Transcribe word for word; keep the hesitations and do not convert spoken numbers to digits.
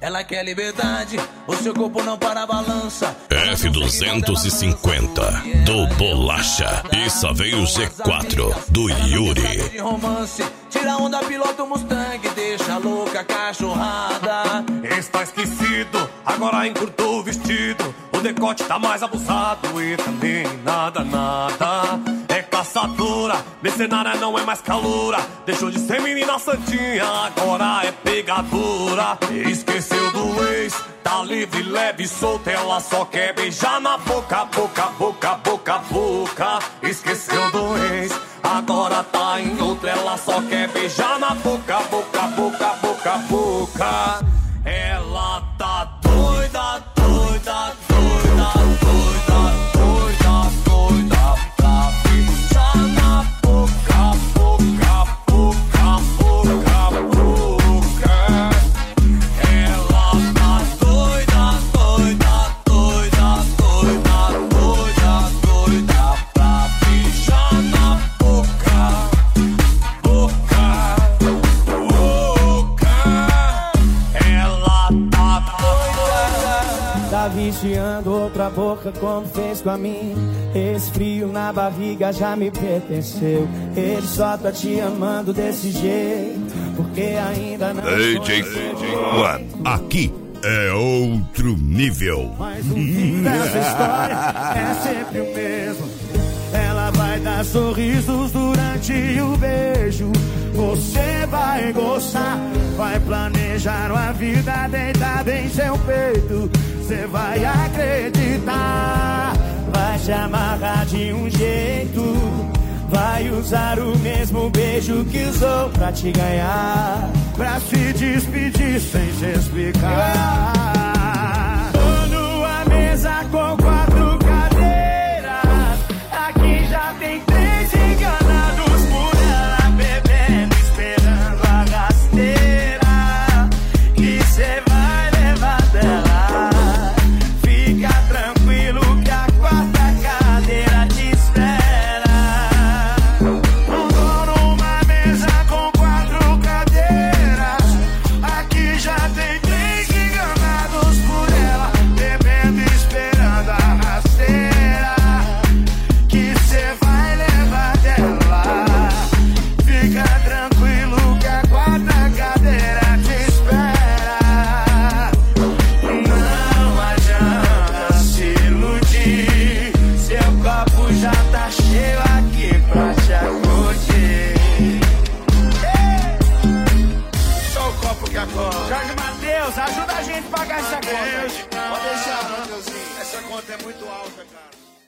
Ela quer liberdade, o seu corpo não para a balança. F duzentos e cinquenta do Bolacha. E só veio o G quatro do Yuri. De romance, tira onda, pilota o Mustang, deixa louca a cachorrada. Está esquecido, agora encurtou o vestido. O decote tá mais abusado e também nada, nada. É caçadora, mercenária não é mais caloura. Deixou de ser menina santinha, agora é pegadora. Esqueceu do ex, tá livre, leve, solta. Ela só quer beijar na boca, boca, boca, boca, boca. Esqueceu do ex, agora tá em outra. Ela só quer beijar na boca, boca, boca, boca, boca. Ela tá doida, doida, doida, doida, doida, doida pra beijar na boca, boca, boca, boca, boca. Ela tá doida, doida, doida, doida, doida, doida pra beijar na boca, boca, boca. Ela tá doida. Tá viciando outra boca como fez com a minha. Esse frio na barriga já me pertenceu. Ele só tá te amando desse jeito porque ainda não D J One, aqui é outro nível. Mas o fim dessa história é sempre o mesmo. Ela vai dar sorrisos durante o beijo. Você vai gostar, vai planejar uma vida deitada em seu peito. Você vai acreditar, vai se amarrar de um jeito. Vai usar o mesmo beijo que usou pra te ganhar, pra se despedir sem se explicar. Tô numa mesa com quatro cadeiras. Aqui já tem três enganados por ela, bebendo, esperando a rasteira que cê vai levar dela. Fica tranquilo que a quarta cadeira te espera. Tô numa mesa com quatro cadeiras. Aqui já tem três enganados por ela, bebendo, esperando a rasteira que cê vai levar dela. Fica tranquilo que a quarta cadeira te espera. Não adianta se iludir, seu copo já tá cheio aqui pra te acudir. Só o copo que acorda. Jorge Matheus, ajuda a gente a pagar essa conta. Pode deixar, Mateuzinho. Essa conta é muito alta, cara.